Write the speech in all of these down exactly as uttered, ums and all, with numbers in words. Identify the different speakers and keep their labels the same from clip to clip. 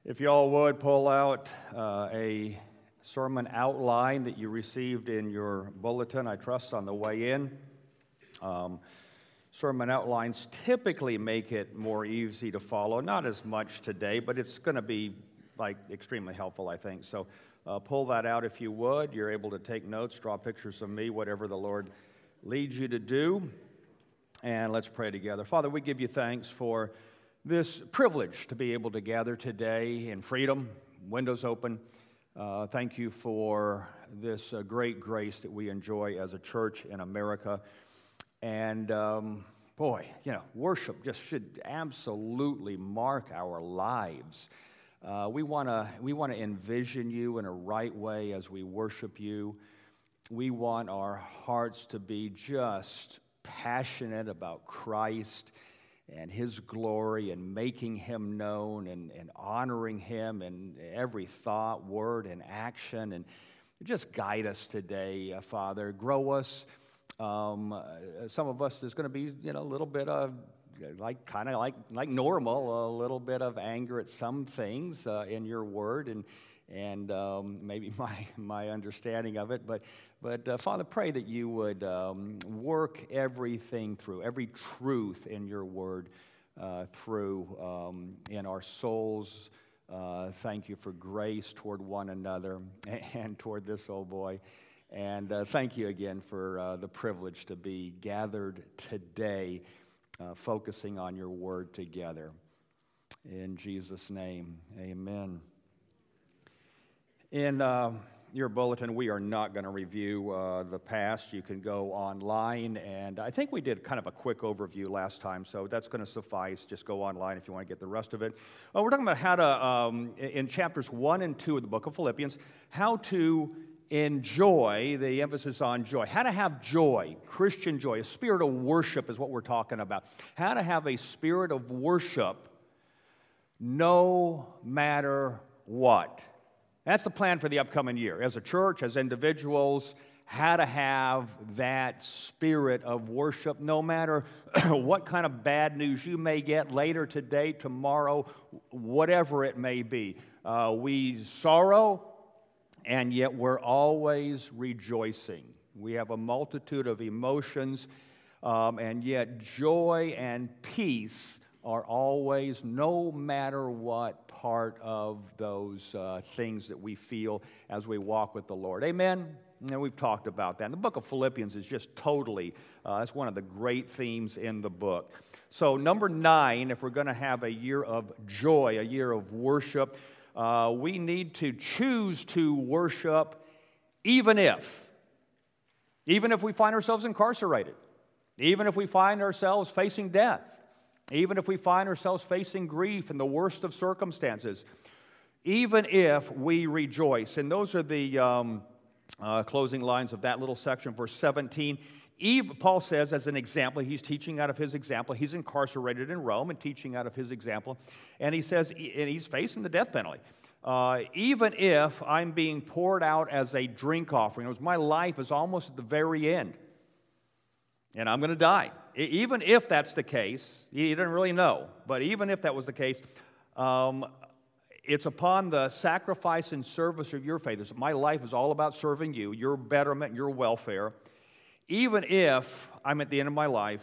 Speaker 1: If you all would pull out uh, a sermon outline that you received in your bulletin, I trust, on the way in. Um, sermon outlines typically make it more easy to follow. Not as much today, but it's going to be like extremely helpful, I think. So uh, pull that out if you would. You're able to take notes, draw pictures of me, whatever the Lord leads you to do. And let's pray together. Father, we give you thanks for this privilege to be able to gather today in freedom, windows open. Uh, thank you for this uh, great grace that we enjoy as a church in America. And um, boy, you know, worship just should absolutely mark our lives. Uh, we want to we want to envision you in a right way as we worship you. We want our hearts to be just passionate about Christ and His glory and making Him known and, and honoring Him in every thought, word, and action. And just guide us today, uh, Father. Grow us. Um, uh, some of us, there's going to be, you know, a little bit of, like, kind of like like normal, a little bit of anger at some things uh, in your word and and um, maybe my my understanding of it. But, but uh, Father, pray that you would um, work everything through, every truth in your word uh, through um, in our souls. Uh, thank you for grace toward one another and toward this old boy. And uh, thank you again for uh, the privilege to be gathered today, uh, focusing on your word together. In Jesus' name, amen. In uh, your bulletin, we are not going to review uh, the past. You can go online, and I think we did kind of a quick overview last time, so that's going to suffice. Just go online if you want to get the rest of it. Uh, we're talking about how to, um, in chapters one and two of the book of Philippians, how to enjoy, the emphasis on joy, how to have joy, Christian joy, a spirit of worship is what we're talking about. How to have a spirit of worship no matter what. That's the plan for the upcoming year. As a church, as individuals, how to have that spirit of worship no matter what kind of bad news you may get later today, tomorrow, whatever it may be. Uh, we sorrow, and yet we're always rejoicing. We have a multitude of emotions, um, and yet joy and peace are always, no matter what part of those uh, things that we feel as we walk with the Lord. Amen? And we've talked about that. And the book of Philippians is just totally, uh, that's one of the great themes in the book. So number nine, if we're going to have a year of joy, a year of worship, uh, we need to choose to worship even if, even if we find ourselves incarcerated, even if we find ourselves facing death, even if we find ourselves facing grief in the worst of circumstances, even if we rejoice. And those are the um, uh, closing lines of that little section, verse seventeen. Eve, Paul says, as an example, he's teaching out of his example. He's incarcerated in Rome and teaching out of his example. And he says, and he's facing the death penalty. Uh, even if I'm being poured out as a drink offering, in other words, my life is almost at the very end, and I'm going to die. Even if that's the case, he didn't really know, but even if that was the case, um, it's upon the sacrifice and service of your faith. My life is all about serving you, your betterment, your welfare. Even if I'm at the end of my life,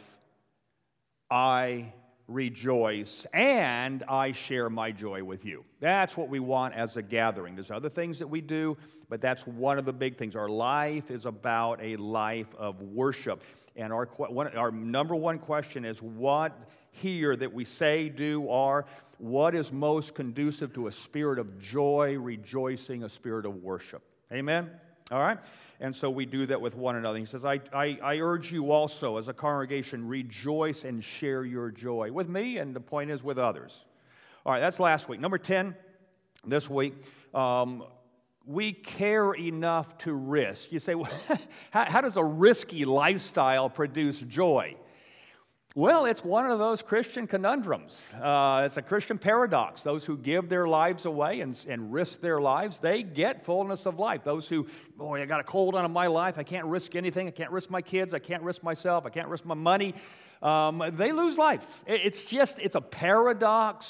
Speaker 1: I rejoice and I share my joy with you. That's what we want as a gathering. There's other things that we do, but that's one of the big things. Our life is about a life of worship. And our, one, our number one question is what here that we say, do, are, what is most conducive to a spirit of joy, rejoicing, a spirit of worship? Amen? All right? And so we do that with one another. He says, I, I, I urge you also as a congregation, rejoice and share your joy with me, and the point is with others. All right, that's last week. Number ten, this week, um, we care enough to risk. You say, well, how, how does a risky lifestyle produce joy? Well, it's one of those Christian conundrums. Uh, it's a Christian paradox. Those who give their lives away and, and risk their lives, they get fullness of life. Those who, boy, I got a cold on in my life. I can't risk anything. I can't risk my kids. I can't risk myself. I can't risk my money. Um, they lose life. It's just, it's a paradox.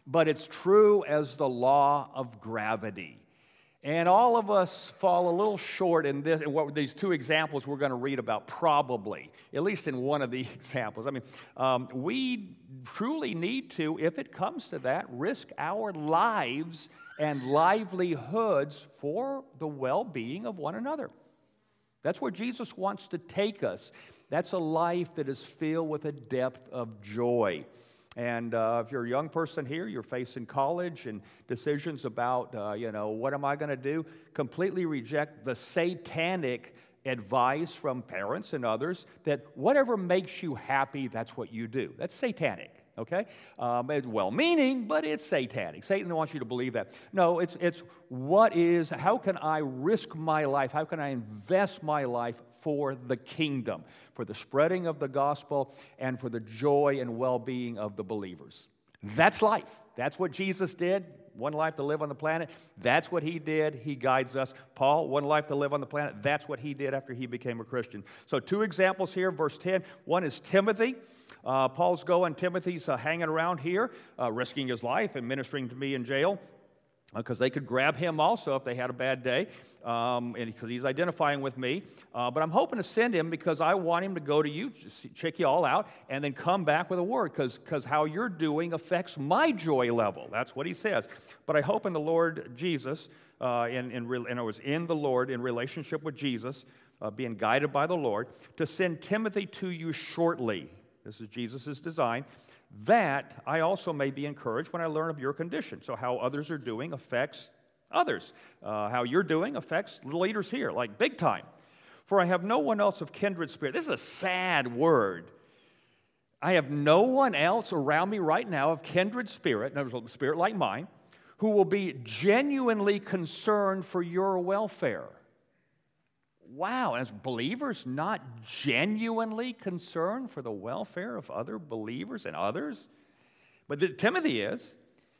Speaker 1: but it's true as the law of gravity. And all of us fall a little short in this, in what these two examples we're going to read about, probably, at least in one of the examples. I mean, um, we truly need to, if it comes to that, risk our lives and livelihoods for the well-being of one another. That's where Jesus wants to take us. That's a life that is filled with a depth of joy. And uh, if you're a young person here, you're facing college and decisions about, uh, you know, what am I going to do? Completely reject the satanic advice from parents and others that whatever makes you happy, that's what you do. That's satanic, okay? Um, it's well-meaning, but it's satanic. Satan wants you to believe that. No, it's, it's what is, how can I risk my life? How can I invest my life for the kingdom, for the spreading of the gospel, and for the joy and well-being of the believers? That's life. That's what Jesus did. One life to live on the planet. That's what he did. He guides us. Paul, one life to live on the planet. That's what he did after he became a Christian. So two examples here, verse ten. One is Timothy. Uh, Paul's going. Timothy's uh, hanging around here, uh, risking his life and ministering to me in jail, because they could grab him also if they had a bad day, um, and because he's identifying with me. Uh, but I'm hoping to send him because I want him to go to you, just check you all out, and then come back with a word, because because how you're doing affects my joy level. That's what he says. But I hope in the Lord Jesus, uh, in, in, in I was in the Lord, in relationship with Jesus, uh, being guided by the Lord, to send Timothy to you shortly. This is Jesus' design, that I also may be encouraged when I learn of your condition. So how others are doing affects others. Uh, how you're doing affects the leaders here, like big time. For I have no one else of kindred spirit. This is a sad word. I have no one else around me right now of kindred spirit, a spirit like mine, who will be genuinely concerned for your welfare. Wow, as believers not genuinely concerned for the welfare of other believers and others? But the, Timothy is.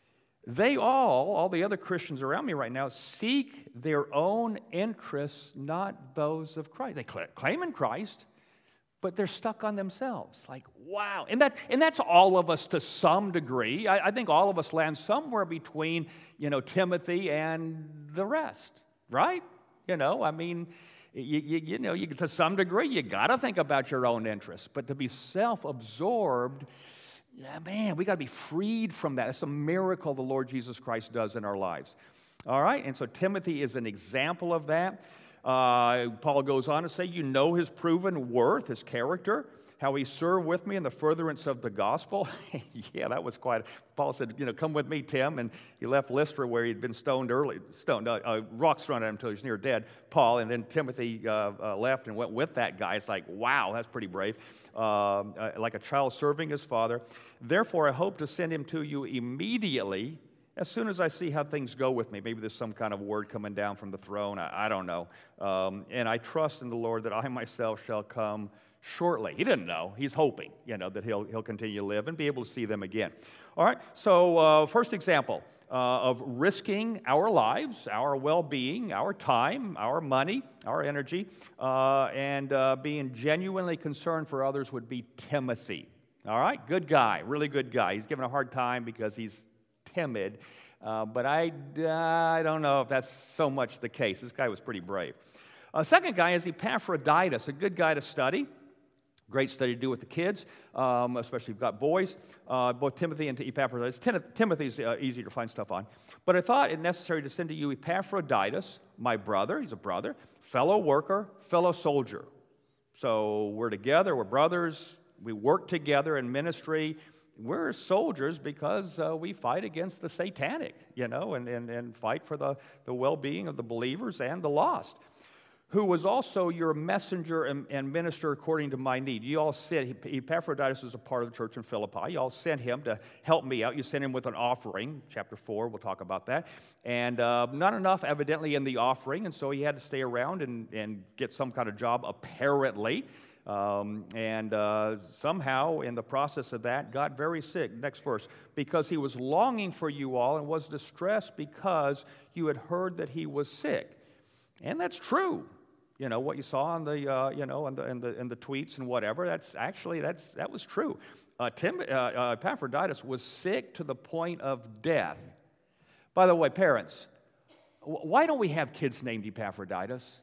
Speaker 1: They all, all the other Christians around me right now, seek their own interests, not those of Christ. They cl- claim in Christ, but they're stuck on themselves. Like, wow. And that and that's all of us to some degree. I, I think all of us land somewhere between, you know, Timothy and the rest, right? You know, I mean... You, you, you know, you, to some degree, you got to think about your own interests. But to be self-absorbed, yeah, man, we got to be freed from that. It's a miracle the Lord Jesus Christ does in our lives. All right, and so Timothy is an example of that. Uh, Paul goes on to say, you know his proven worth, his character, how he served with me in the furtherance of the gospel. Yeah, that was quite... Paul said, you know, come with me, Tim. And he left Lystra where he'd been stoned early, stoned, uh, uh, rocks thrown at him until he was near dead, Paul. And then Timothy uh, uh, left and went with that guy. It's like, wow, that's pretty brave. Uh, uh, like a child serving his father. Therefore, I hope to send him to you immediately, as soon as I see how things go with me. Maybe there's some kind of word coming down from the throne. I, I don't know. Um, and I trust in the Lord that I myself shall come shortly. He didn't know. He's hoping, you know, that he'll he'll continue to live and be able to see them again. All right. So uh, first example uh, of risking our lives, our well-being, our time, our money, our energy, uh, and uh, being genuinely concerned for others would be Timothy. All right. Good guy. Really good guy. He's given a hard time because he's timid. Uh, but I, uh, I don't know if that's so much the case. This guy was pretty brave. Uh, second guy is Epaphroditus, a good guy to study. Great study to do with the kids, um, especially if you've got boys. Uh, both Timothy and Epaphroditus. Tim- Timothy's uh, easy to find stuff on. But I thought it necessary to send to you Epaphroditus, my brother. He's a brother, fellow worker, fellow soldier. So we're together. We're brothers. We work together in ministry. We're soldiers because uh, we fight against the satanic, you know, and, and, and fight for the, the well-being of the believers and the lost. Who was also your messenger and, and minister according to my need. You all sent, Epaphroditus is a part of the church in Philippi. You all sent him to help me out. You sent him with an offering, chapter four, we'll talk about that. And uh, not enough, evidently, in the offering, and so he had to stay around and, and get some kind of job, apparently. Um, and uh, somehow, in the process of that, got very sick. Next verse. Because he was longing for you all and was distressed because you had heard that he was sick. And that's true. You know, what you saw on the, uh, you know, in the, in the, in the tweets and whatever, that's actually, that's, that was true. uh, Tim, uh, uh, Epaphroditus was sick to the point of death. By the way, parents, w- why don't we have kids named Epaphroditus?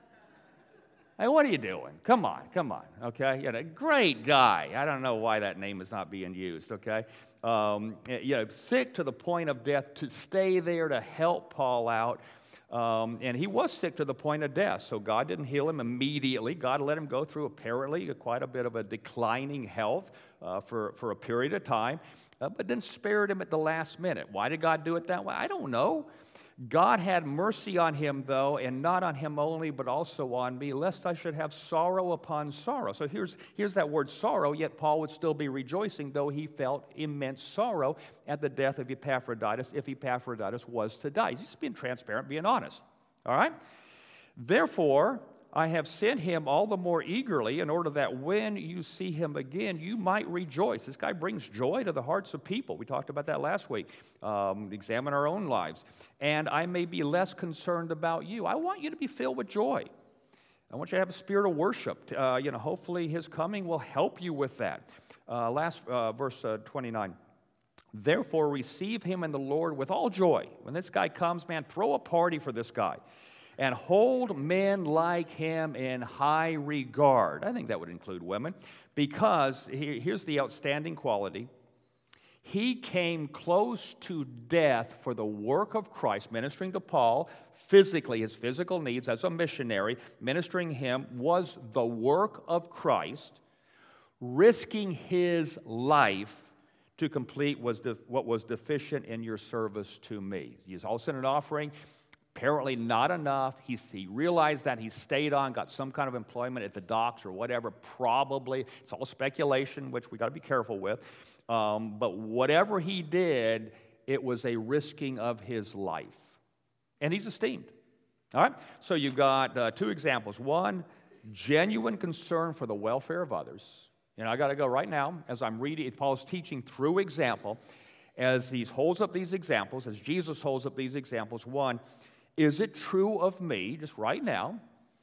Speaker 1: Hey, what are you doing? Come on, come on, okay? You know, great guy. I don't know why that name is not being used, okay? Um, you know, sick to the point of death, to stay there to help Paul out. Um, and he was sick to the point of death, so God didn't heal him immediately. God let him go through, apparently, quite a bit of a declining health uh, for, for a period of time, uh, but then spared him at the last minute. Why did God do it that way? I don't know. God had mercy on him, though, and not on him only, but also on me, lest I should have sorrow upon sorrow. So here's, here's that word sorrow, yet Paul would still be rejoicing, though he felt immense sorrow at the death of Epaphroditus, if Epaphroditus was to die. He's just being transparent, being honest. All right? Therefore, I have sent him all the more eagerly in order that when you see him again, you might rejoice. This guy brings joy to the hearts of people. We talked about that last week. Um, examine our own lives. And I may be less concerned about you. I want you to be filled with joy. I want you to have a spirit of worship. Uh, you know, hopefully his coming will help you with that. Uh, last uh, verse uh, twenty-nine. Therefore receive him in the Lord with all joy. When this guy comes, man, throw a party for this guy. And hold men like him in high regard. I think that would include women, because here's the outstanding quality. He came close to death for the work of Christ, ministering to Paul physically, his physical needs as a missionary. Ministering him was the work of Christ, risking his life to complete was de- what was deficient in your service to me. He's also an offering. Apparently not enough. He, he realized that. He stayed on, got some kind of employment at the docks or whatever, probably. It's all speculation, which we got to be careful with. Um, but whatever he did, it was a risking of his life. And he's esteemed. All right? So you've got uh, two examples. One, genuine concern for the welfare of others. You know, I got to go right now as I'm reading. Paul's teaching through example. As he holds up these examples, as Jesus holds up these examples, one, is it true of me, just right now,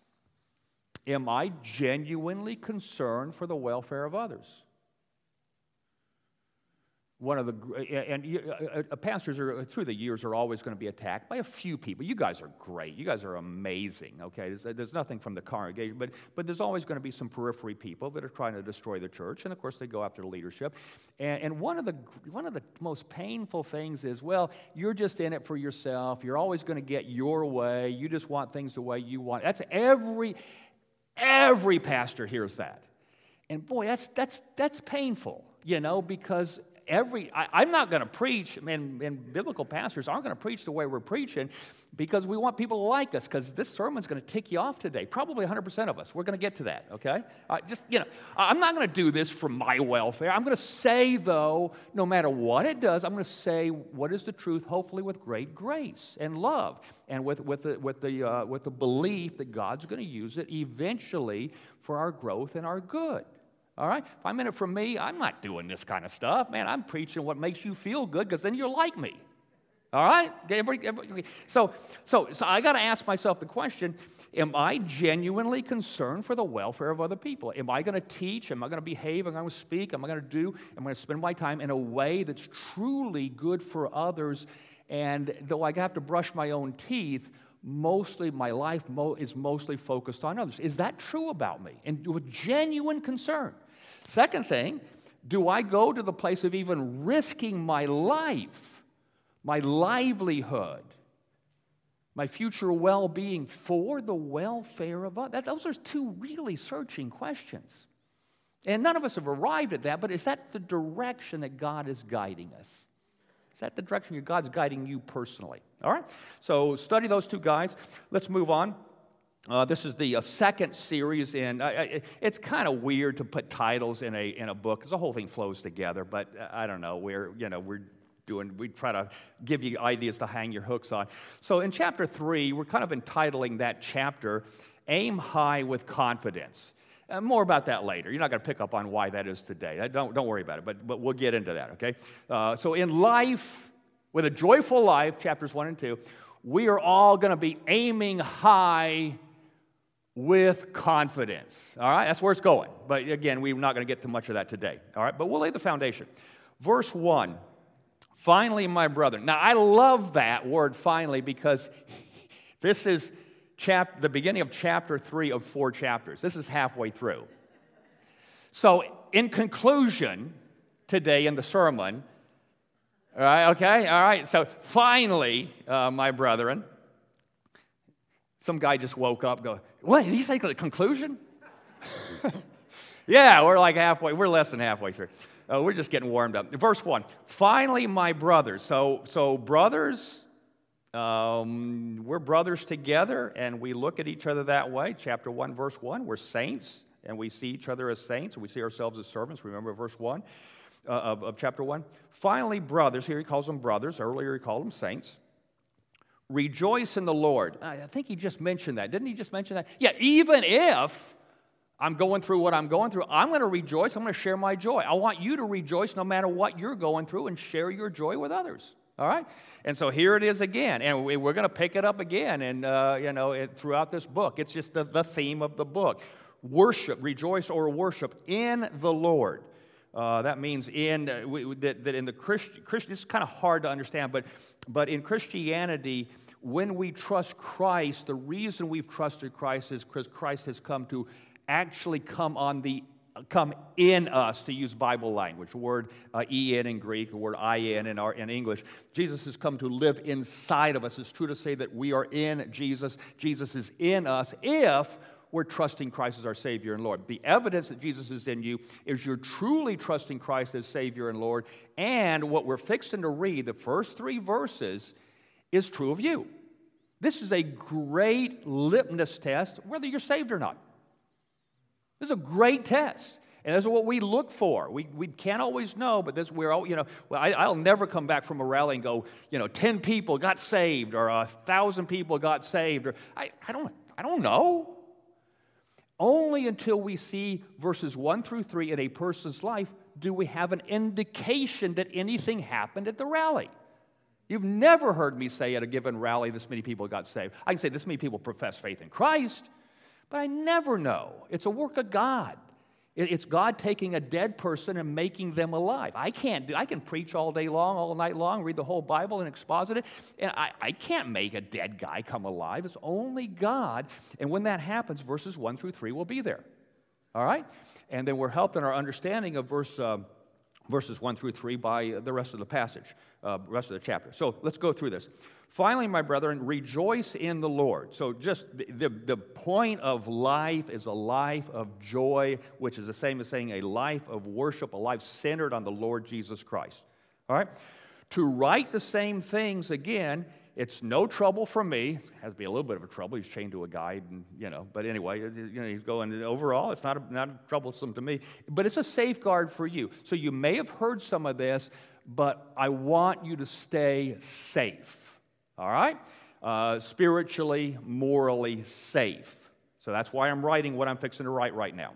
Speaker 1: am I genuinely concerned for the welfare of others? One of the, and uh, uh, pastors are, through the years, are always going to be attacked by a few people. You guys are great. You guys are amazing, okay? There's, there's nothing from the congregation, but, but there's always going to be some periphery people that are trying to destroy the church, and of course they go after the leadership. And, and one of the one of the most painful things is, well, you're just in it for yourself. You're always going to get your way. You just want things the way you want. That's every, every pastor hears that. And boy, that's, that's, that's painful, you know, because Every, I, I'm not going to preach, and, and biblical pastors aren't going to preach the way we're preaching because we want people to like us, because this sermon's going to tick you off today. Probably one hundred percent of us. We're going to get to that, okay? Uh, just, you know, I'm not going to do this for my welfare. I'm going to say, though, no matter what it does, I'm going to say what is the truth, hopefully with great grace and love, and with, with, the, with, the, uh, with the belief that God's going to use it eventually for our growth and our good. All right? If I'm in it for me, I'm not doing this kind of stuff. Man, I'm preaching what makes you feel good, because then you'll like me. All right? Everybody, everybody. So, so, so I got to ask myself the question, am I genuinely concerned for the welfare of other people? Am I going to teach? Am I going to behave? Am I going to speak? Am I going to do? Am I going to spend my time in a way that's truly good for others? And though I have to brush my own teeth, mostly my life mo- is mostly focused on others. Is that true about me? And with genuine concern. Second thing, do I go to the place of even risking my life, my livelihood, my future well-being for the welfare of others? Those are two really searching questions. And none of us have arrived at that, but is that the direction that God is guiding us? Is that the direction God's guiding you personally? All right? So study those two guys. Let's move on. Uh, this is the uh, second series in, uh, it's kind of weird to put titles in a in a book because the whole thing flows together, but uh, I don't know, we're, you know, we're doing, we try to give you ideas to hang your hooks on. So in chapter three, we're kind of entitling that chapter, Aim High with Confidence. Uh, more about that later. You're not going to pick up on why that is today. Don't, don't worry about it, but, but we'll get into that, okay? Uh, so in life, with a joyful life, chapters one and two, we are all going to be aiming high with confidence. All right, that's where it's going. But again, we're not going to get to much of that today. All right, but we'll lay the foundation. Verse one, finally, my brethren. Now, I love that word finally because this is chap- the beginning of chapter three of four chapters. This is halfway through. So, in conclusion, today in the sermon, all right, okay, all right, so finally, uh, my brethren, some guy just woke up and go, what, did he say the conclusion? Yeah, we're like halfway, we're less than halfway through. Uh, we're just getting warmed up. Verse one, finally, my brothers. So, so brothers, um, we're brothers together, and we look at each other that way. Chapter one, verse one, we're saints, and we see each other as saints, and we see ourselves as servants. Remember verse one uh, of, of chapter one? Finally, brothers, here he calls them brothers. Earlier he called them saints. Rejoice in the Lord. I think he just mentioned that. Didn't he just mention that? Yeah, even if I'm going through what I'm going through, I'm going to rejoice. I'm going to share my joy. I want you to rejoice no matter what you're going through and share your joy with others. All right? And so here it is again. And we, we're going to pick it up again and, uh, you know, it, throughout this book. It's just the, the theme of the book. Worship, rejoice or worship in the Lord. Uh, that means in uh, we, that, that in the Christian, Christian, it's kind of hard to understand, but but in Christianity, when we trust Christ, the reason we've trusted Christ is because Christ has come to actually come on the come in us, to use Bible language. The word uh, en in Greek, the word in in our in English. Jesus has come to live inside of us. It's true to say that we are in Jesus. Jesus is in us if we're trusting Christ as our Savior and Lord. The evidence that Jesus is in you is you're truly trusting Christ as Savior and Lord, and what we're fixing to read, the first three verses, is true of you. This is a great litmus test, whether you're saved or not. This is a great test, and this is what we look for. We we can't always know, but this we're all, you know, well, I, I'll never come back from a rally and go, you know, ten people got saved, or a thousand people got saved, or I, I don't I don't know. Only until we see verses one through three in a person's life do we have an indication that anything happened at the rally. You've never heard me say at a given rally this many people got saved. I can say this many people profess faith in Christ, but I never know. It's a work of God. It's God taking a dead person and making them alive. I can't do. I can preach all day long, all night long, read the whole Bible and exposit it, and I, I can't make a dead guy come alive. It's only God. And when that happens, verses one through three will be there. All right? And then we're helped in our understanding of verse, uh, verses one through three by the rest of the passage, uh, rest of the chapter. So let's go through this. Finally, my brethren, rejoice in the Lord. So just the, the, the point of life is a life of joy, which is the same as saying a life of worship, a life centered on the Lord Jesus Christ. All right? To write the same things, again, it's no trouble for me. It has to be a little bit of a trouble. He's chained to a guide, and, you know, but anyway, you know, he's going, overall, it's not, a, not troublesome to me. But it's a safeguard for you. So you may have heard some of this, but I want you to stay safe. All right? Uh, spiritually, morally safe. So that's why I'm writing what I'm fixing to write right now.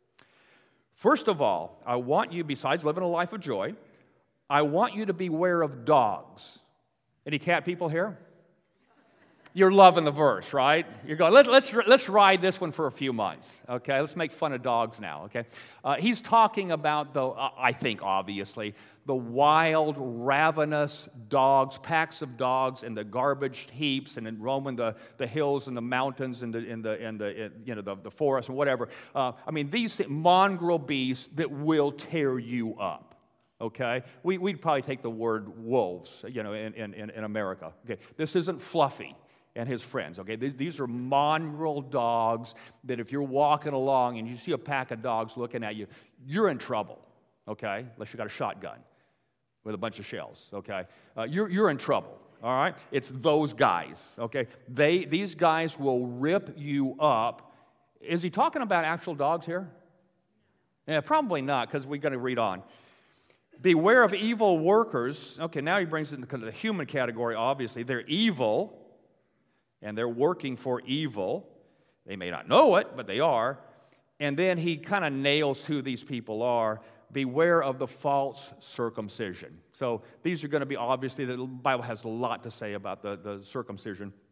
Speaker 1: First of all, I want you, besides living a life of joy, I want you to beware of dogs. Any cat people here? You're loving the verse, right? You're going, let's, let's, let's ride this one for a few months, okay? Let's make fun of dogs now, okay? Uh, he's talking about, the, uh, I think, obviously, the wild, ravenous dogs, packs of dogs in the garbage heaps and in roaming the, the hills and the mountains and the, in the, in the in, you know, the, the forest and whatever. Uh, I mean, these mongrel beasts that will tear you up. Okay, we, we'd probably take the word wolves, you know, in, in, in America. Okay, this isn't Fluffy and his friends. Okay, these, these are mongrel dogs that if you're walking along and you see a pack of dogs looking at you, you're in trouble. Okay, unless you got a shotgun with a bunch of shells. Okay, uh, you're you're in trouble. All right, it's those guys. Okay, they these guys will rip you up. Is he talking about actual dogs here? Yeah, probably not, because we're going to read on. Beware of evil workers. Okay, now he brings it into the human category, obviously. They're evil, and they're working for evil. They may not know it, but they are. And then he kind of nails who these people are. Beware of the false circumcision. So these are going to be, obviously, the Bible has a lot to say about the, the circumcision.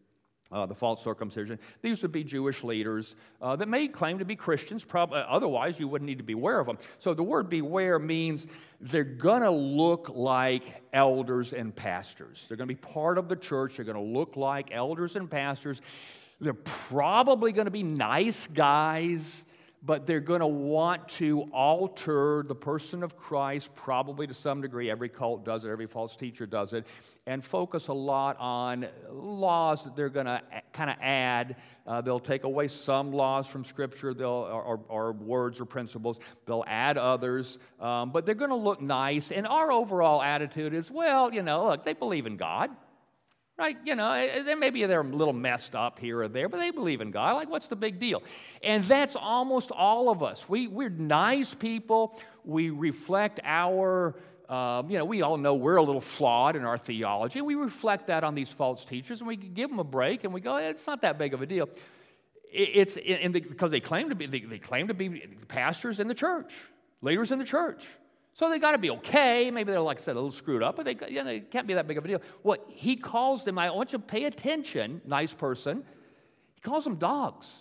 Speaker 1: Uh, the false circumcision. These would be Jewish leaders uh, that may claim to be Christians. Prob- uh, otherwise, you wouldn't need to be aware of them. So the word beware means they're going to look like elders and pastors. They're going to be part of the church. They're going to look like elders and pastors. They're probably going to be nice guys, but they're going to want to alter the person of Christ, probably to some degree. Every cult does it, every false teacher does it, and focus a lot on laws that they're going to kind of add. Uh, they'll take away some laws from Scripture, they'll, or, or, or words or principles. They'll add others, um, but they're going to look nice. And our overall attitude is, well, you know, look, they believe in God. Right, you know, then maybe they're a little messed up here or there, but they believe in God. Like, what's the big deal? And that's almost all of us. We, we're nice people. We reflect our, um, you know, we all know we're a little flawed in our theology. We reflect that on these false teachers, and we give them a break, and we go, it's not that big of a deal. It's in the, because they claim to be, they, they claim to be pastors in the church, leaders in the church. So they got to be okay. Maybe they're, like I said, a little screwed up, but they, you know, it can't be that big of a deal. Well, he calls them, I want you to pay attention, nice person, he calls them dogs.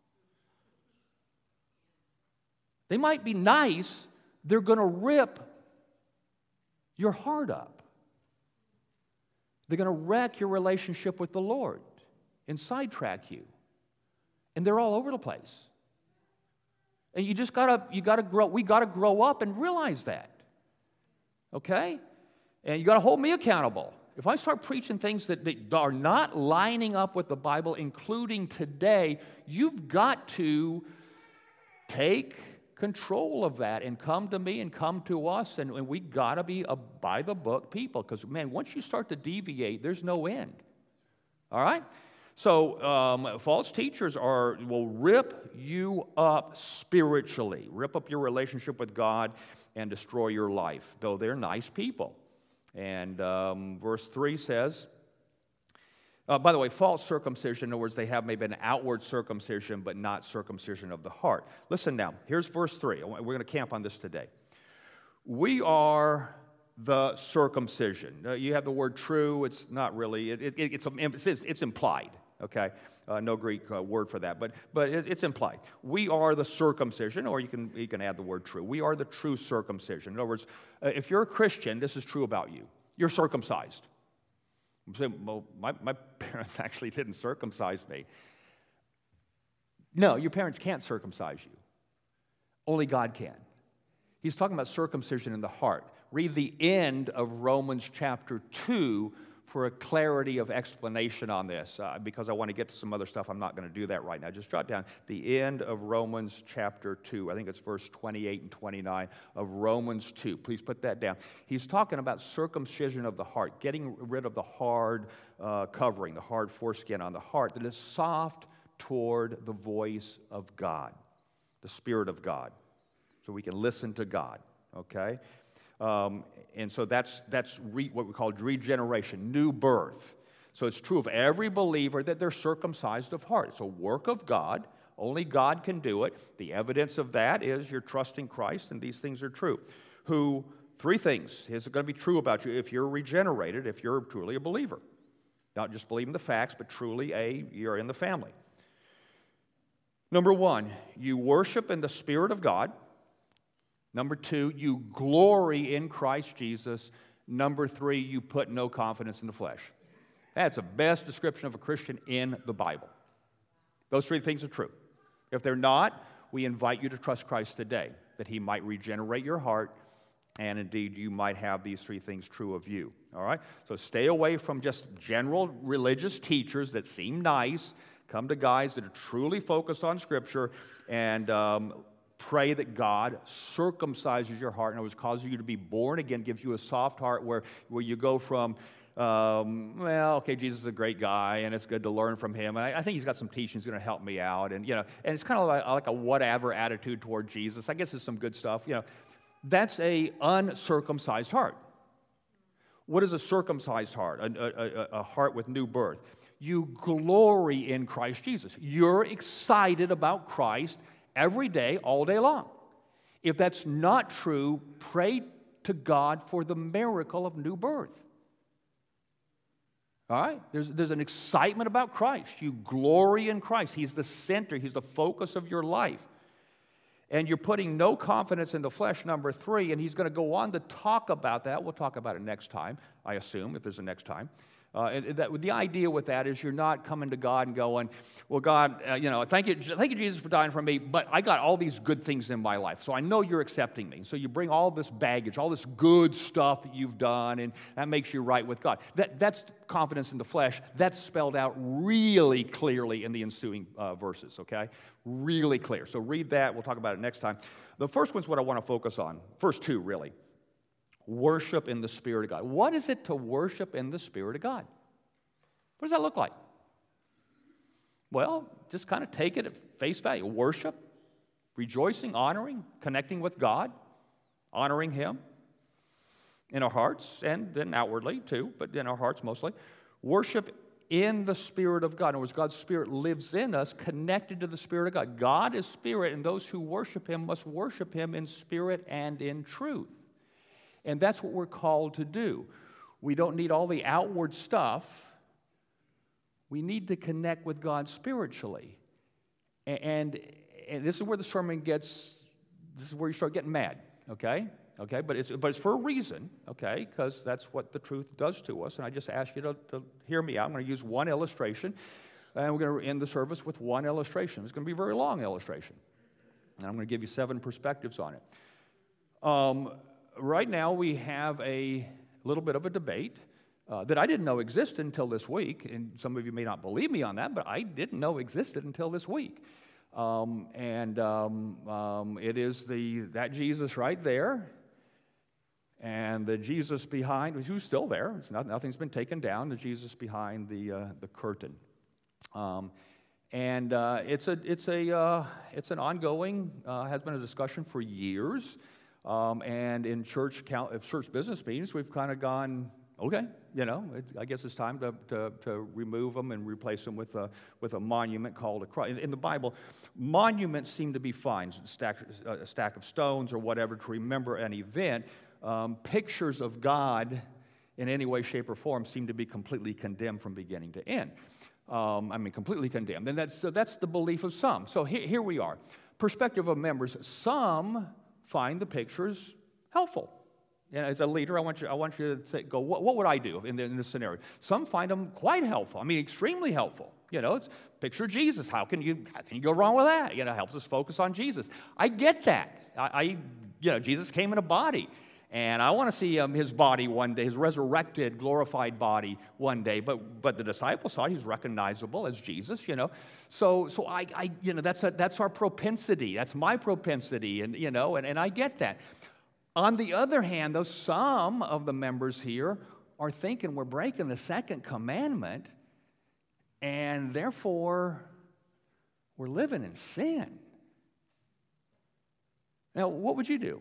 Speaker 1: They might be nice, they're going to rip your heart up. They're going to wreck your relationship with the Lord and sidetrack you. And they're all over the place. And you just gotta, you gotta grow, we gotta grow up and realize that. Okay? And you gotta hold me accountable. If I start preaching things that, that are not lining up with the Bible, including today, you've got to take control of that and come to me and come to us, and, and we gotta be a by-the-book people, because, man, once you start to deviate, there's no end. All right? So um, false teachers are will rip you up spiritually, rip up your relationship with God and destroy your life, though they're nice people. And um, verse three says, uh, by the way, false circumcision, in other words, they have maybe an outward circumcision, but not circumcision of the heart. Listen now, here's verse three. We're going to camp on this today. We are the circumcision. Uh, you have the word true. It's not really, it, it, it's, it's, it's implied. Okay, uh, no Greek uh, word for that, but but it, it's implied. We are the circumcision, or you can you can add the word true. We are the true circumcision. In other words, uh, if you're a Christian, this is true about you. You're circumcised. I'm saying, well, my, my parents actually didn't circumcise me. No, your parents can't circumcise you. Only God can. He's talking about circumcision in the heart. Read the end of Romans chapter two for a clarity of explanation on this, uh, because I want to get to some other stuff. I'm not going to do that right now. Just jot down the end of Romans chapter two. I think it's verse twenty-eight and twenty-nine of Romans two. Please put that down. He's talking about circumcision of the heart, getting rid of the hard uh, covering, the hard foreskin on the heart that is soft toward the voice of God, the Spirit of God, so we can listen to God, okay? Um, and so that's that's re, what we call regeneration, new birth. So it's true of every believer that they're circumcised of heart. It's a work of God. Only God can do it. The evidence of that is you're trusting Christ, and these things are true. Who, three things is going to be true about you if you're regenerated, if you're truly a believer. Not just believing the facts, but truly a you're in the family. Number one, you worship in the Spirit of God. Number two, you glory in Christ Jesus. Number three, you put no confidence in the flesh. That's the best description of a Christian in the Bible. Those three things are true. If they're not, we invite you to trust Christ today, that He might regenerate your heart, and indeed you might have these three things true of you. All right? So stay away from just general religious teachers that seem nice. Come to guys that are truly focused on Scripture, and um, pray that God circumcises your heart, and it causes you to be born again, gives you a soft heart where, where you go from, um, well, okay, Jesus is a great guy, and it's good to learn from Him, and I, I think He's got some teachings going to help me out, and, you know, and it's kind of like, like a whatever attitude toward Jesus. I guess it's some good stuff, you know. That's a uncircumcised heart. What is a circumcised heart? A, a, a heart with new birth. You glory in Christ Jesus. You're excited about Christ every day, all day long. If that's not true, pray to God for the miracle of new birth. All right? There's, there's an excitement about Christ. You glory in Christ. He's the center. He's the focus of your life. And you're putting no confidence in the flesh, number three, and he's going to go on to talk about that. We'll talk about it next time, I assume, if there's a next time. Uh, and that, the idea with that is you're not coming to God and going, well, God, uh, you know, thank you, thank you, Jesus, for dying for me, but I got all these good things in my life, so I know you're accepting me. So you bring all this baggage, all this good stuff that you've done, and that makes you right with God. That, that's confidence in the flesh. That's spelled out really clearly in the ensuing uh, verses, okay? Really clear. So read that. We'll talk about it next time. The first one's what I want to focus on. First two, really. Worship in the Spirit of God. What is it to worship in the Spirit of God? What does that look like? Well, just kind of take it at face value. Worship, rejoicing, honoring, connecting with God, honoring Him in our hearts and then outwardly too, but in our hearts mostly. Worship in the Spirit of God. In other words, God's Spirit lives in us, connected to the Spirit of God. God is Spirit, and those who worship Him must worship Him in spirit and in truth. And that's what we're called to do. We don't need all the outward stuff. We need to connect with God spiritually. And, and this is where the sermon gets, this is where you start getting mad, okay? Okay, but it's, but it's for a reason, okay, because that's what the truth does to us. And I just ask you to, to hear me out. I'm going to use one illustration, and we're going to end the service with one illustration. It's going to be a very long illustration. And I'm going to give you seven perspectives on it. Um... Right now, we have a little bit of a debate uh, that I didn't know existed until this week, and some of you may not believe me on that, but I didn't know existed until this week. Um, and um, um, it is the that Jesus right there, and the Jesus behind, who's still there. It's not, nothing's been taken down. The Jesus behind the uh, the curtain, um, and uh, it's a it's a uh, it's an ongoing uh, has been a discussion for years. Um, and in church church business meetings, we've kind of gone, okay, you know, it, I guess it's time to, to, to remove them and replace them with a, with a monument called a cross. In, in the Bible, monuments seem to be fine, a stack, a stack of stones or whatever to remember an event. Um, pictures of God in any way, shape, or form seem to be completely condemned from beginning to end. Um, I mean, completely condemned. And that's, so that's the belief of some. So here, here we are. Perspective of members. Some find the pictures helpful. And as a leader, I want you, I want you to say, go, what, what would I do in, the, in this scenario? Some find them quite helpful. I mean, extremely helpful. You know, it's picture Jesus. How can you, how can you go wrong with that? You know, it helps us focus on Jesus. I get that. I, I you know, Jesus came in a body. And I want to see um, his body one day, his resurrected, glorified body one day. But but the disciples saw he's recognizable as Jesus, you know. So so I, I you know that's a, that's our propensity. That's my propensity, and you know, and, and I get that. On the other hand, though, some of the members here are thinking we're breaking the second commandment, and therefore we're living in sin. Now, what would you do?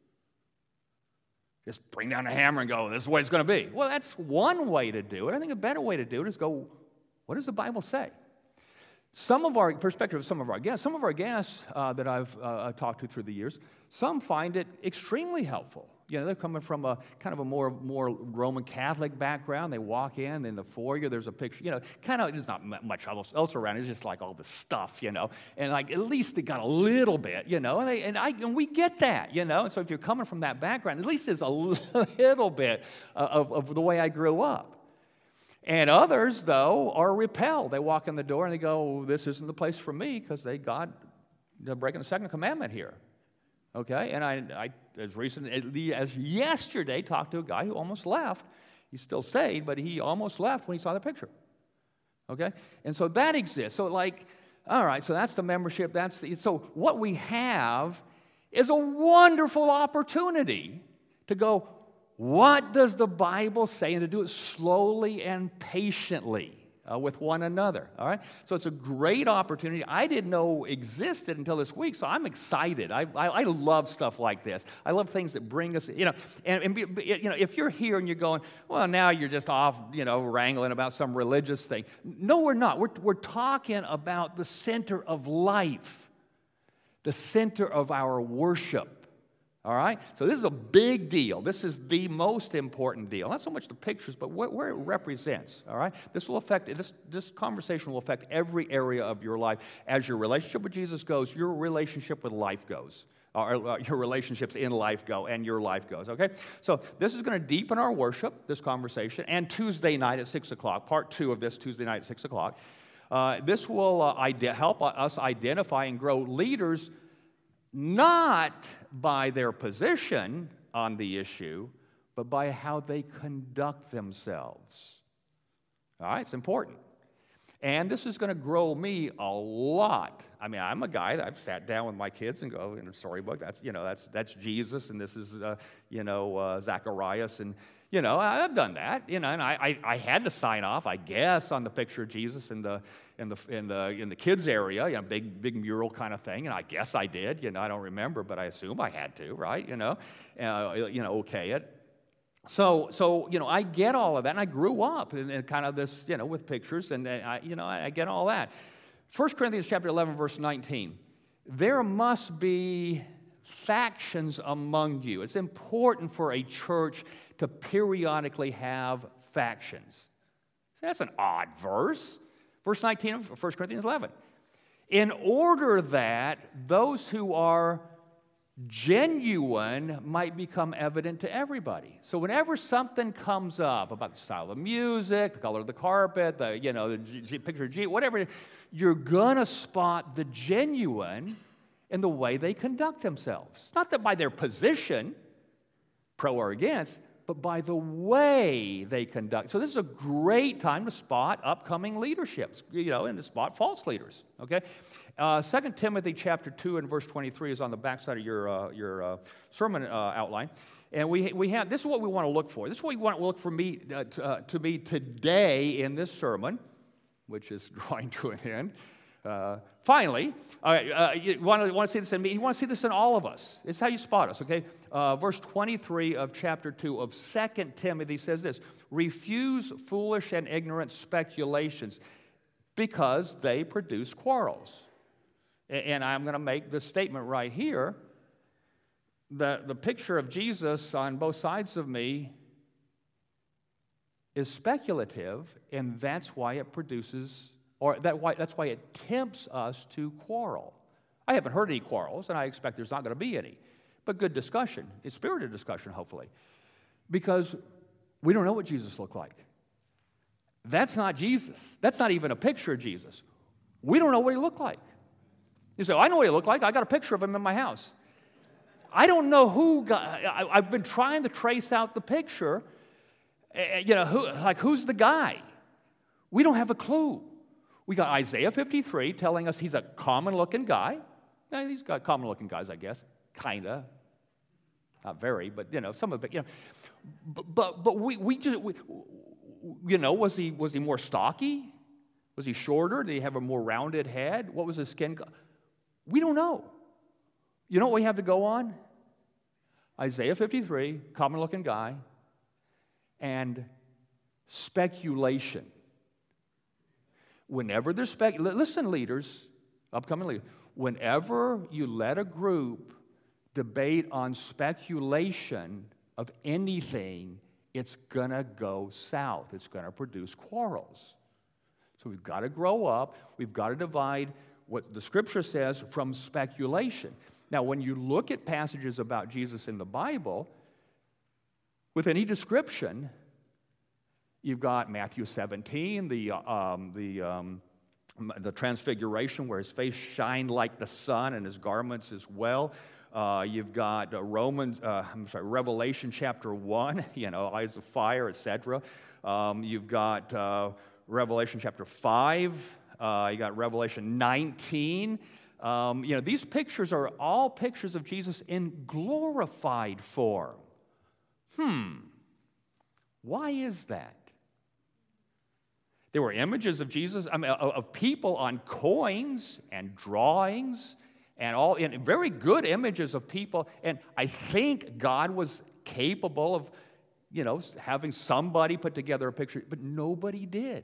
Speaker 1: Just bring down a hammer and go, this is the way it's going to be. Well, that's one way to do it. I think a better way to do it is go, what does the Bible say? Some of our, perspective of some of our guests, some of our guests uh, that I've uh, talked to through the years, some find it extremely helpful. You know, they're coming from a kind of a more more Roman Catholic background. They walk in, in the foyer, there's a picture, you know, kind of, there's not much else around. It's just like all the stuff, you know. And like, at least they got a little bit, you know. And, they, and, I, and we get that, you know. And so if you're coming from that background, at least there's a little bit of, of the way I grew up. And others, though, are repelled. They walk in the door and they go, this isn't the place for me because they got, they're breaking the second commandment here. Okay, and I, I as recent as yesterday, talked to a guy who almost left. He still stayed, but he almost left when he saw the picture. Okay, and so that exists. So like, all right, so that's the membership. That's the, so what we have is a wonderful opportunity to go, what does the Bible say, and to do it slowly and patiently. Uh, with one another, all right? So it's a great opportunity. I didn't know existed until this week, so I'm excited. I, I, I love stuff like this. I love things that bring us, you know, and, and be, you know, if you're here and you're going, well, now you're just off, you know, wrangling about some religious thing. No, we're not. We're, we're talking about the center of life, the center of our worship, All right? So this is a big deal. This is the most important deal. Not so much the pictures, but wh- where it represents. All right? This will affect, this, this conversation will affect every area of your life. As your relationship with Jesus goes, your relationship with life goes. Or uh, your relationships in life go, and your life goes, okay? So this is going to deepen our worship, this conversation, and Tuesday night at six o'clock, part two of this Tuesday night at six o'clock. Uh, this will uh, ide- help us identify and grow leaders not by their position on the issue, but by how they conduct themselves. All right, it's important. And this is going to grow me a lot. I mean, I'm a guy that I've sat down with my kids and go, in a storybook, that's, you know, that's that's Jesus, and this is, uh, you know, uh, Zacharias, and, you know, I've done that, you know, and I, I, I had to sign off, I guess, on the picture of Jesus in the in the in the in the kids area, you know, big big mural kind of thing, and I guess I did, you know, I don't remember, but I assume I had to, right, you know, uh, you know, okay it. So, so you know, I get all of that, and I grew up in, in kind of this, you know, with pictures, and, and I, you know, I, I get all that. First Corinthians chapter eleven, verse nineteen. There must be factions among you. It's important for a church to periodically have factions. That's an odd verse. Verse nineteen of First Corinthians eleven. In order that those who are genuine might become evident to everybody. So whenever something comes up about the style of music, the color of the carpet, the, you know, the G- G- picture of G, whatever, you're going to spot the genuine in the way they conduct themselves. Not that by their position, pro or against, but by the way they conduct. So this is a great time to spot upcoming leaderships, you know, and to spot false leaders, okay? Uh, Second Timothy chapter two and verse twenty-three is on the backside of your, uh, your uh, sermon uh, outline. And we, we have, this is what we want to look for. This is what we want to look for me, uh, to, uh, to be today in this sermon, which is drawing to an end. Uh, finally, all right, uh, you want to, want to see this in me? You want to see this in all of us. It's how you spot us, okay? Uh, verse twenty-three of chapter two of Second Timothy says this: refuse foolish and ignorant speculations because they produce quarrels. And I'm going to make this statement right here. The, the picture of Jesus on both sides of me is speculative, and that's why it produces, or that why, that's why it tempts us to quarrel. I haven't heard any quarrels, and I expect there's not going to be any. But good discussion, it's spirited discussion, hopefully. Because we don't know what Jesus looked like. That's not Jesus. That's not even a picture of Jesus. We don't know what he looked like. You say, I know what he looked like. I got a picture of him in my house. I don't know who got, I, I've been trying to trace out the picture. Uh, you know, who, like, who's the guy? We don't have a clue. We got Isaiah fifty-three telling us he's a common-looking guy. Now, he's got common-looking guys, I guess, kind of. Not very, but, you know, some of it, you know. But, but, but we, we just, we, you know, was he, was he more stocky? Was he shorter? Did he have a more rounded head? What was his skin color? We don't know. You know what we have to go on? Isaiah fifty-three, common-looking guy, and speculation. Whenever there's spec, listen, leaders, upcoming leaders, whenever you let a group debate on speculation of anything, it's going to go south. It's going to produce quarrels. So we've got to grow up. We've got to divide what the Scripture says from speculation. Now, when you look at passages about Jesus in the Bible, with any description, you've got Matthew seventeen, the um, the um, the transfiguration, where his face shined like the sun, and his garments as well. Uh, you've got uh, Romans, uh, I'm sorry, Revelation chapter one, you know, eyes of fire, et cetera. Um, you've got uh, Revelation chapter five. Uh, you got Revelation nineteen. Um, you know, these pictures are all pictures of Jesus in glorified form. Hmm. Why is that? There were images of Jesus, I mean, of people on coins and drawings and all, in very good images of people. And I think God was capable of, you know, having somebody put together a picture, but nobody did.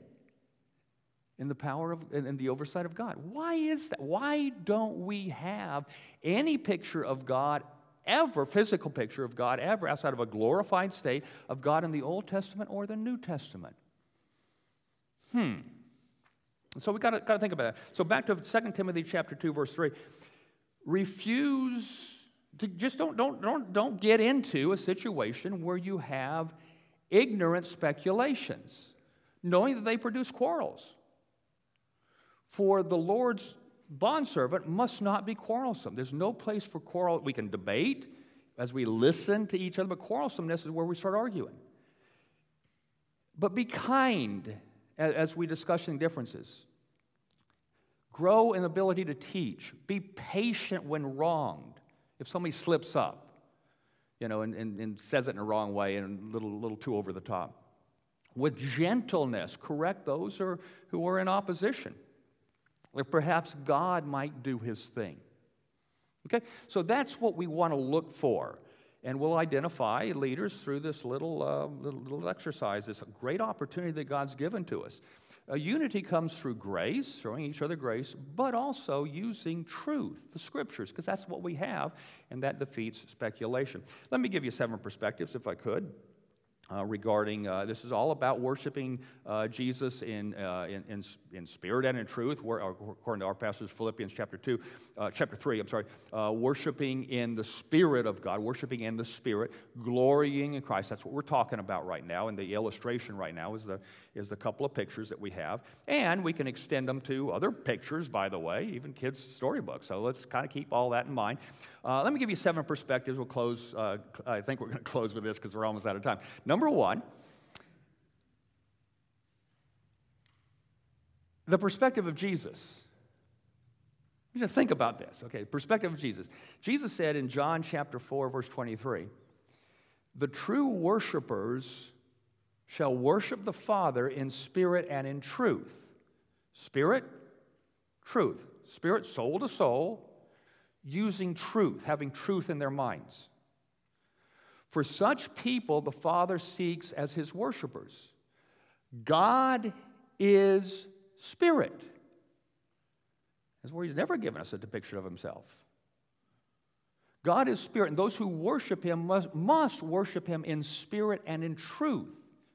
Speaker 1: In the power of, in the oversight of God. Why is that? Why don't we have any picture of God ever, physical picture of God ever outside of a glorified state of God in the Old Testament or the New Testament. Hmm. So we got to got to think about that. So back to Second Timothy chapter two, verse three. Refuse to just don't don't don't don't get into a situation where you have ignorant speculations, knowing that they produce quarrels. For the Lord's bondservant must not be quarrelsome. There's no place for quarrel. We can debate as we listen to each other, but quarrelsomeness is where we start arguing. But be kind as we discussing differences. Grow in ability to teach. Be patient when wronged. If somebody slips up, you know, and, and, and says it in a wrong way and a little, little too over the top. With gentleness, correct those who are, who are in opposition. If perhaps God might do his thing. Okay? So that's what we want to look for. And we'll identify leaders through this little, uh, little, little exercise, this great opportunity that God's given to us. Uh, unity comes through grace, showing each other grace, but also using truth, the Scriptures, because that's what we have, and that defeats speculation. Let me give you seven perspectives, if I could. Uh, regarding, uh, this is all about worshiping uh, Jesus in, uh, in, in in spirit and in truth, where, according to our passage, Philippians chapter two, uh, chapter three, I'm sorry, uh, worshiping in the Spirit of God, worshiping in the Spirit, glorying in Christ. That's what we're talking about right now, and the illustration right now is the, is the couple of pictures that we have, and we can extend them to other pictures, by the way, even kids' storybooks, so let's kind of keep all that in mind. Uh, let me give you seven perspectives. We'll close, uh, I think we're going to close with this because we're almost out of time. Number one, the perspective of Jesus. You just think about this, okay? The perspective of Jesus. Jesus said in John chapter four, verse twenty-three, the true worshipers shall worship the Father in spirit and in truth. Spirit, truth. Spirit, soul to soul, using truth, having truth in their minds. For such people, the Father seeks as his worshipers. God is spirit. That's where he's never given us a depiction of himself. God is spirit, and those who worship him must, must worship him in spirit and in truth.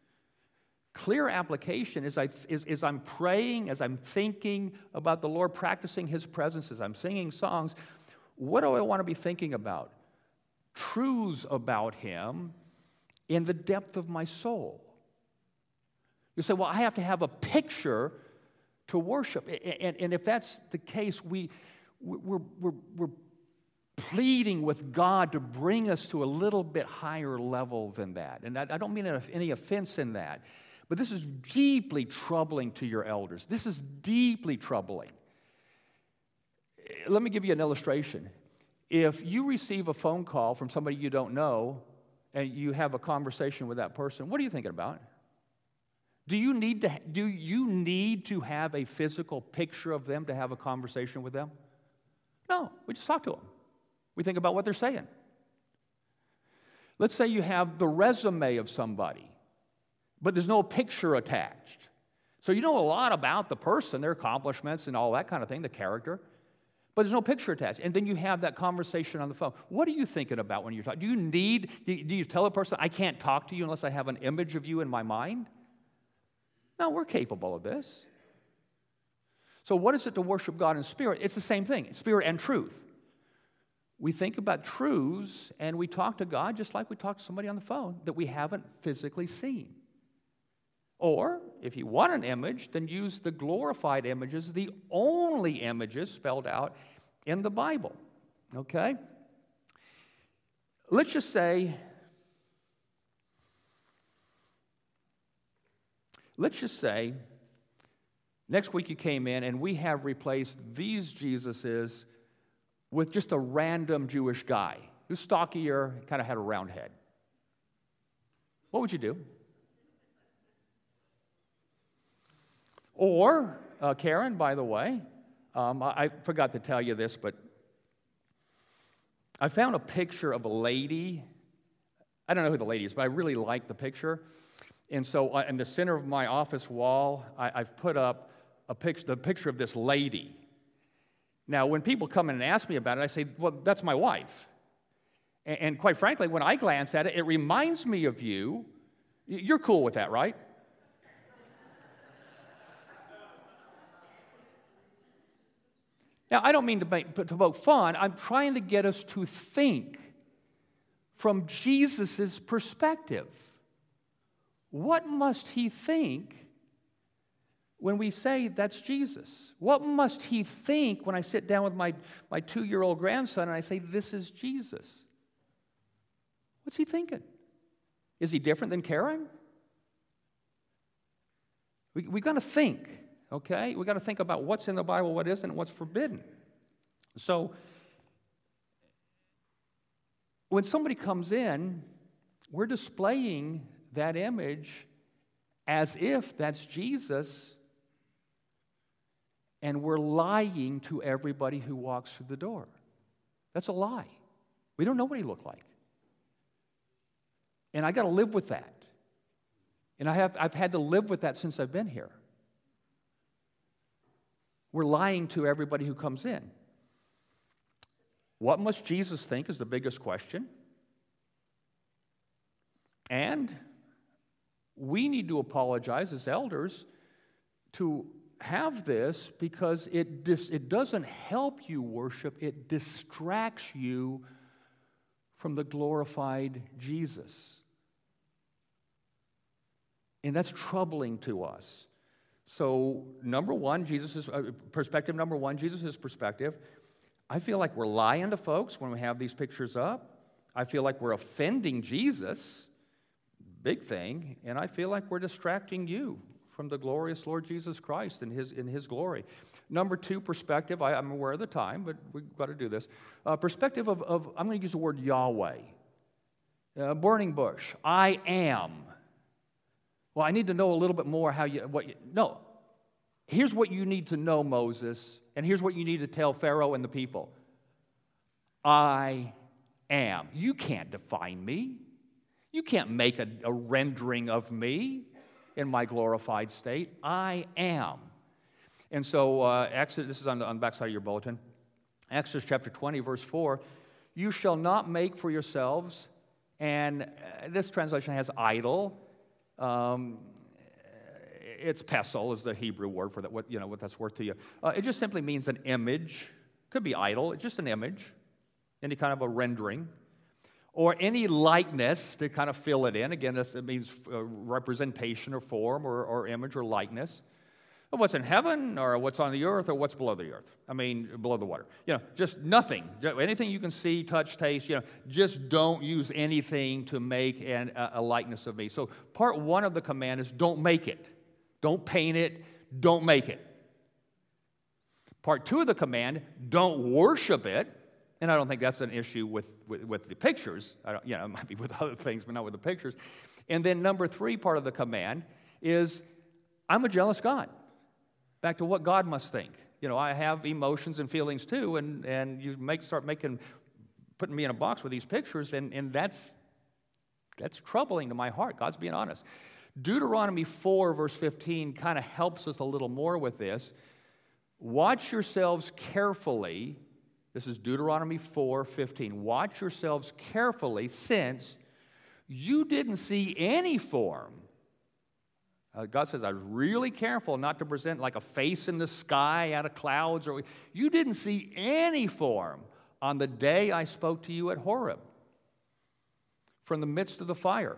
Speaker 1: Clear application is, I, is, is I'm praying, as I'm thinking about the Lord, practicing his presence, as I'm singing songs. What do I want to be thinking about? Truths about him in the depth of my soul. You say, well, I have to have a picture to worship. And, and if that's the case, we, we're, we're, we're pleading with God to bring us to a little bit higher level than that. And I, I don't mean any offense in that. But this is deeply troubling to your elders. This is deeply troubling. Let me give you an illustration. If you receive a phone call from somebody you don't know and you have a conversation with that person, what are you thinking about? Do you need to, do you need to have a physical picture of them to have a conversation with them? No, we just talk to them. We think about what they're saying. Let's say you have the resume of somebody, but there's no picture attached. So you know a lot about the person, their accomplishments and all that kind of thing, the character, but there's no picture attached. And then you have that conversation on the phone. What are you thinking about when you're talking? Do you need, do you, do you tell a person, I can't talk to you unless I have an image of you in my mind? No, we're capable of this. So what is it to worship God in spirit? It's the same thing, spirit and truth. We think about truths and we talk to God just like we talk to somebody on the phone that we haven't physically seen. Or, if you want an image, then use the glorified images, the only images spelled out in the Bible. Okay? Let's just say, let's just say, next week you came in and we have replaced these Jesuses with just a random Jewish guy who's stockier, kind of had a round head. What would you do? Or, uh, Karen, by the way, um, I, I forgot to tell you this, but I found a picture of a lady. I don't know who the lady is, but I really like the picture. And so uh, in the center of my office wall, I, I've put up a picture, the picture of this lady. Now, when people come in and ask me about it, I say, well, that's my wife. And, and quite frankly, when I glance at it, it reminds me of you. You're cool with that, right? Now, I don't mean to, make, to poke fun. I'm trying to get us to think from Jesus' perspective. What must he think when we say that's Jesus? What must he think when I sit down with my, my two-year-old grandson and I say, this is Jesus? What's he thinking? Is he different than Karen? We, we got to think. Okay? We've got to think about what's in the Bible, what isn't, what's forbidden. So, when somebody comes in, we're displaying that image as if that's Jesus, and we're lying to everybody who walks through the door. That's a lie. We don't know what he looked like. And I got to live with that. And I have, I've had to live with that since I've been here. We're lying to everybody who comes in. What must Jesus think is the biggest question. And we need to apologize as elders to have this because it, dis, it doesn't help you worship, it distracts you from the glorified Jesus. And that's troubling to us. So, number one, Jesus' uh, perspective, number one, Jesus' perspective. I feel like we're lying to folks when we have these pictures up. I feel like we're offending Jesus, big thing, and I feel like we're distracting you from the glorious Lord Jesus Christ and his, in his glory. Number two, perspective. I, I'm aware of the time, but we've got to do this. Uh, perspective of, of, I'm going to use the word Yahweh. Uh, burning bush, I am. Well, I need to know a little bit more how you, what you, no. Here's what you need to know, Moses, and here's what you need to tell Pharaoh and the people. I am. You can't define me. You can't make a, a rendering of me in my glorified state. I am. And so, uh, Exodus, this is on the, on the backside of your bulletin. Exodus chapter twenty, verse four. You shall not make for yourselves, and uh, this translation has idol. Um, it's pesel is the Hebrew word for that. What you know what that's worth to you. Uh, it just simply means an image. Could be idol. It's just an image, any kind of a rendering, or any likeness to kind of fill it in. Again, this, it means uh, representation or form or, or image or likeness of what's in heaven or what's on the earth or what's below the earth. I mean, below the water. You know, just nothing. Anything you can see, touch, taste, you know, just don't use anything to make an, a, a likeness of me. So part one of the command is don't make it. Don't paint it. Don't make it. Part two of the command, don't worship it. And I don't think that's an issue with, with, with the pictures. I don't, you know, it might be with other things, but not with the pictures. And then number three part of the command is, I'm a jealous God. Back to what God must think. You know, I have emotions and feelings too, and, and you make start making, putting me in a box with these pictures, and, and that's, that's troubling to my heart. God's being honest. Deuteronomy four, verse fifteen, kind of helps us a little more with this. Watch yourselves carefully. This is Deuteronomy four, fifteen. Watch yourselves carefully, since you didn't see any form. Uh, God says, I was really careful not to present like a face in the sky out of clouds. Or you didn't see any form on the day I spoke to you at Horeb from the midst of the fire.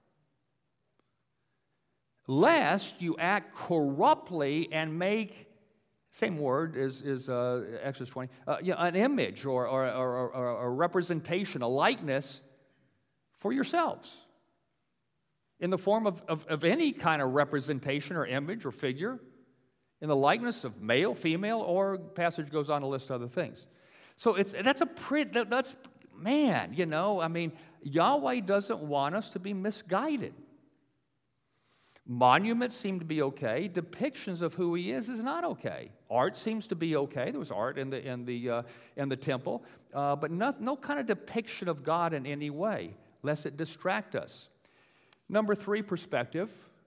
Speaker 1: Lest you act corruptly and make, same word is, is uh, Exodus twenty, uh, you know, an image or, or, or, or a representation, a likeness for yourselves. In the form of, of, of any kind of representation or image or figure, in the likeness of male, female, or passage goes on to list other things. So it's that's a pretty, that, that's, man, you know, I mean, Yahweh doesn't want us to be misguided. Monuments seem to be okay. Depictions of who he is is not okay. Art seems to be okay. There was art in the in the uh, in the temple, uh, but no, no kind of depiction of God in any way, lest it distract us. Number three perspective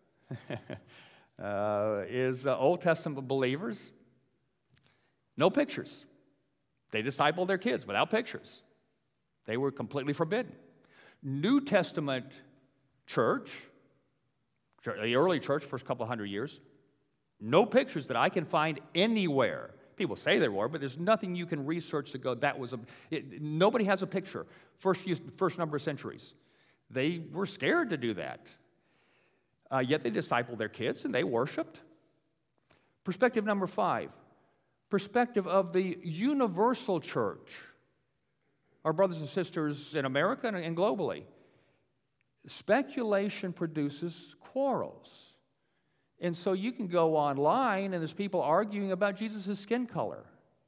Speaker 1: uh, is uh, Old Testament believers. No pictures. They disciple their kids without pictures. They were completely forbidden. New Testament church, the early church, first couple of hundred years, no pictures that I can find anywhere. People say there were, but there's nothing you can research to go, that was a, it, nobody has a picture. First, few, first number of centuries. They were scared to do that. Uh, yet they discipled their kids and they worshiped. Perspective number five, perspective of the universal church. Our brothers and sisters in America and globally. Speculation produces quarrels. And so you can go online and there's people arguing about Jesus' skin color.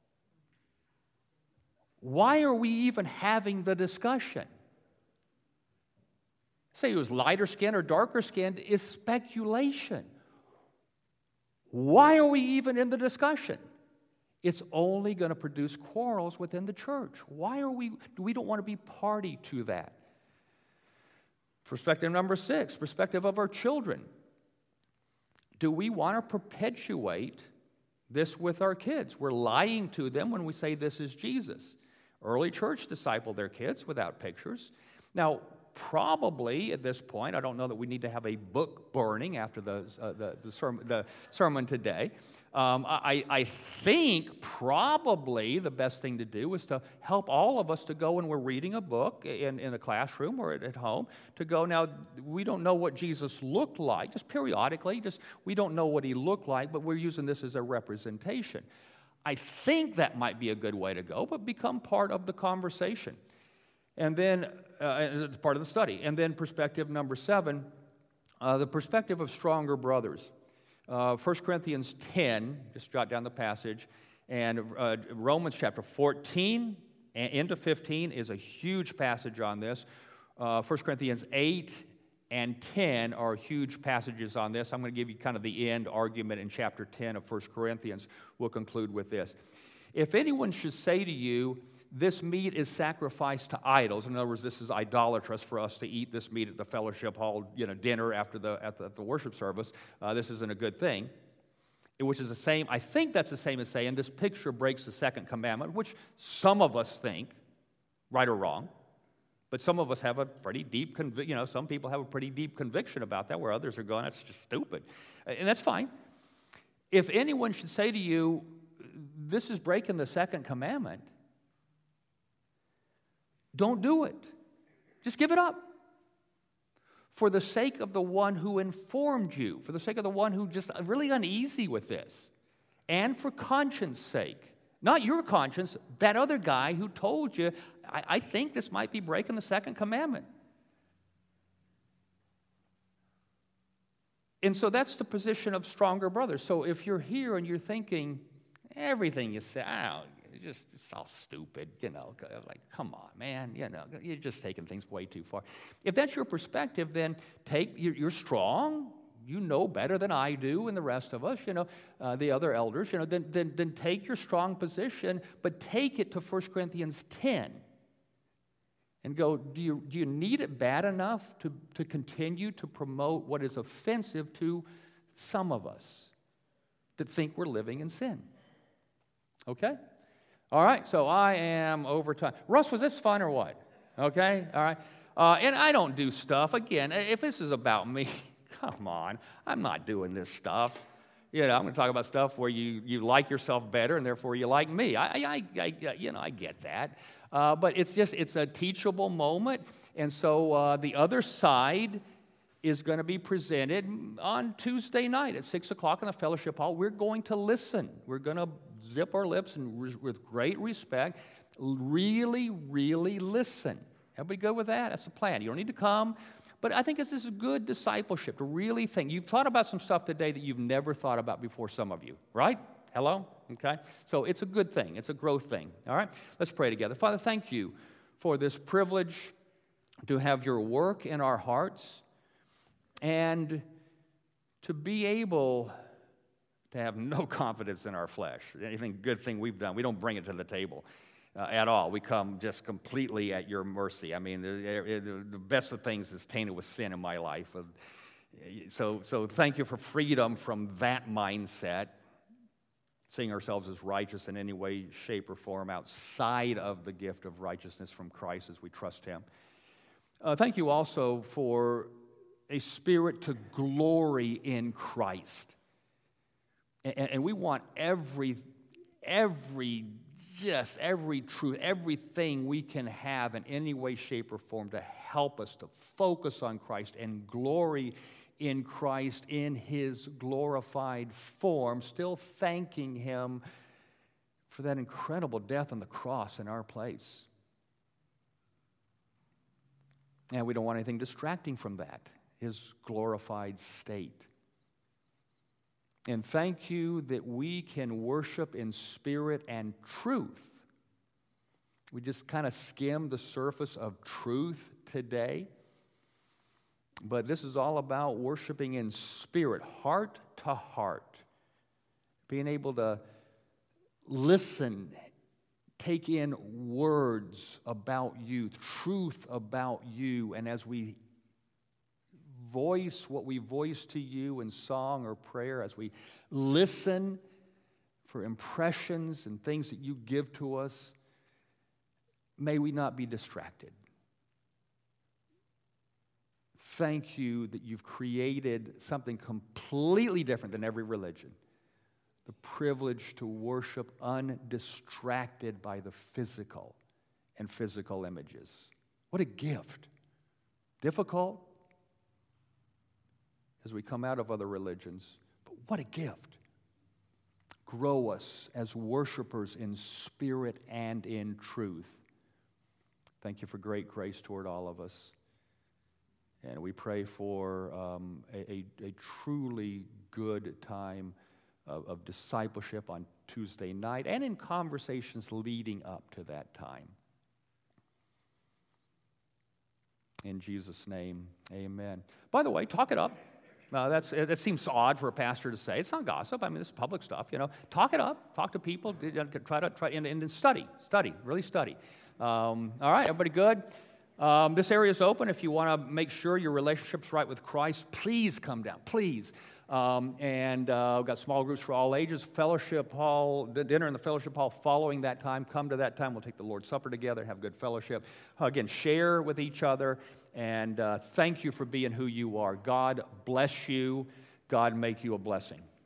Speaker 1: Why are we even having the discussion? Say he was lighter skinned or darker skinned is speculation. Why are we even in the discussion? It's only going to produce quarrels within the church. Why are we, we don't want to be party to that. Perspective number six, perspective of our children. Do we want to perpetuate this with our kids? We're lying to them when we say this is Jesus. Early church discipled their kids without pictures. Now, probably at this point, I don't know that we need to have a book burning after the, uh, the, the, sermon, the sermon today. Um, I, I think probably the best thing to do is to help all of us to go when we're reading a book in, in a classroom or at, at home, to go, now, we don't know what Jesus looked like, just periodically, just we don't know what he looked like, but we're using this as a representation. I think that might be a good way to go, but become part of the conversation. And then, uh, it's part of the study. And then perspective number seven, uh, the perspective of stronger brothers. Uh, First Corinthians ten, just jot down the passage, and uh, Romans chapter fourteen and into fifteen is a huge passage on this. Uh, First Corinthians eight and ten are huge passages on this. I'm going to give you kind of the end argument in chapter ten of First Corinthians. We'll conclude with this. If anyone should say to you, this meat is sacrificed to idols. In other words, this is idolatrous for us to eat this meat at the fellowship hall, you know, dinner after the at the, at the worship service. Uh, this isn't a good thing. Which is the same. I think that's the same as saying this picture breaks the second commandment, which some of us think, right or wrong, but some of us have a pretty deep conviction. You know, some people have a pretty deep conviction about that, where others are going, that's just stupid, and that's fine. If anyone should say to you, this is breaking the second commandment, don't do it. Just give it up. For the sake of the one who informed you, for the sake of the one who just really uneasy with this, and for conscience sake. Not your conscience, that other guy who told you, I, I think this might be breaking the second commandment. And so that's the position of stronger brothers. So if you're here and you're thinking, everything you say, I don't It's just, it's all stupid, you know, like, come on, man, you know, you're just taking things way too far. If that's your perspective, then take, you're, you're strong, you know better than I do and the rest of us, you know, uh, the other elders, you know, then, then, then take your strong position, but take it to First Corinthians ten and go, do you, do you need it bad enough to, to continue to promote what is offensive to some of us that think we're living in sin? Okay? All right, so I am over time. Russ, was this fun or what? Okay, all right. Uh, and I don't do stuff. Again, if this is about me, come on. I'm not doing this stuff. You know, I'm going to talk about stuff where you, you like yourself better and therefore you like me. I, I, I you know, I get that. Uh, but it's just, it's a teachable moment. And so uh, the other side is going to be presented on Tuesday night at six o'clock in the fellowship hall. We're going to listen. We're going to zip our lips and re- with great respect, really, really listen. Everybody good with that? That's the plan. You don't need to come. But I think this is good discipleship to really think. You've thought about some stuff today that you've never thought about before, some of you, right? Hello? Okay? So it's a good thing. It's a growth thing. All right? Let's pray together. Father, thank you for this privilege to have your work in our hearts and to be able to have no confidence in our flesh. Anything good thing we've done, we don't bring it to the table uh, at all. We come just completely at your mercy. I mean, the, the best of things is tainted with sin in my life. So, so thank you for freedom from that mindset. seeing ourselves as righteous in any way, shape, or form outside of the gift of righteousness from Christ as we trust Him. Uh, thank you also for a spirit to glory in Christ. And, and we want every, every, just every truth, everything we can have in any way, shape, or form to help us to focus on Christ and glory in Christ in His glorified form, still thanking Him for that incredible death on the cross in our place. And we don't want anything distracting from that, His glorified state. And thank you that we can worship in spirit and truth. We just kind of skimmed the surface of truth today. But this is all about worshiping in spirit, heart to heart. Being able to listen, take in words about you, truth about you, and as we voice what we voice to you in song or prayer, as we listen for impressions and things that you give to us, may we not be distracted. Thank you that you've created something completely different than every religion. The privilege to worship undistracted by the physical and physical images. What a gift. Difficult as we come out of other religions, but what a gift. Grow us as worshipers in spirit and in truth. Thank you for great grace toward all of us. And we pray for um, a, a, a truly good time of, of discipleship on Tuesday night and in conversations leading up to that time. In Jesus' name, amen. By the way, talk it up. Uh, that's, that seems odd for a pastor to say. It's not gossip. I mean, this is public stuff, you know. Talk it up. Talk to people. Try to try and, and study. Study. Really study. Um, all right, everybody good? Um, this area is open. If you want to make sure your relationship's right with Christ, please come down, please. Um, and uh, we've got small groups for all ages, fellowship hall, dinner in the fellowship hall following that time. Come to that time. We'll take the Lord's Supper together, have good fellowship. Again, share with each other, and uh, thank you for being who you are. God bless you. God make you a blessing.